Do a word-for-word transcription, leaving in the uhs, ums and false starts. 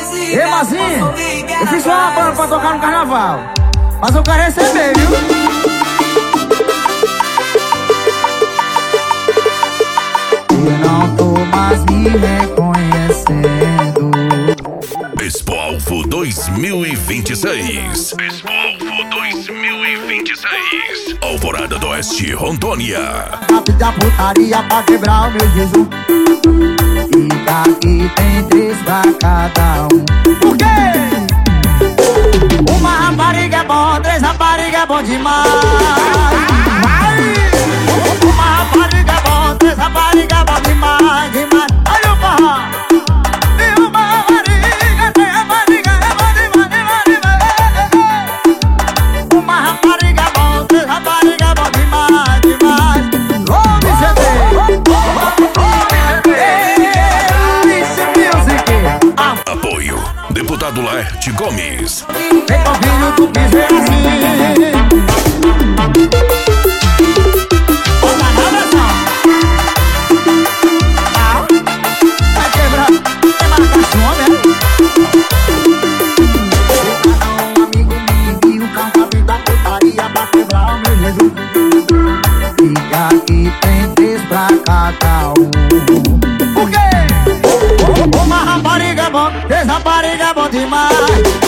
Ei, Mazinho, eu fiz só uma banda pra tocar no carnaval, mas eu quero receber, viu? Eu não tô mais me reconhecendo. Expo Alvo dois mil e vinte e seis. Expo Alvo dois mil e vinte e seis. Alvorada do Oeste, Rondônia. Rápida putaria pra quebrar o meu jejum. Fica aqui, tem três pra cada um. Por quê? Uma rapariga é bom, três rapariga é bom demais. Uma rapariga é bom, três rapariga é bom demais, demais. Olha o forró. E uma rapariga, três rapariga é bom demais, demais, demais. Uma rapariga é bom, três rapariga é bom demais, demais. Ô, B G T. Apoio Deputado Laerte Gomes. Vem com o filho do P G assim. Bota na versão. Vai quebrar. Tem marcação, né? Um amigo me viu cantar bem da putaria pra quebrar o meu jejum. Fica aqui, tem três pra cada um. Por quê? Uma rapariga é bom, três rapariga é bom demais.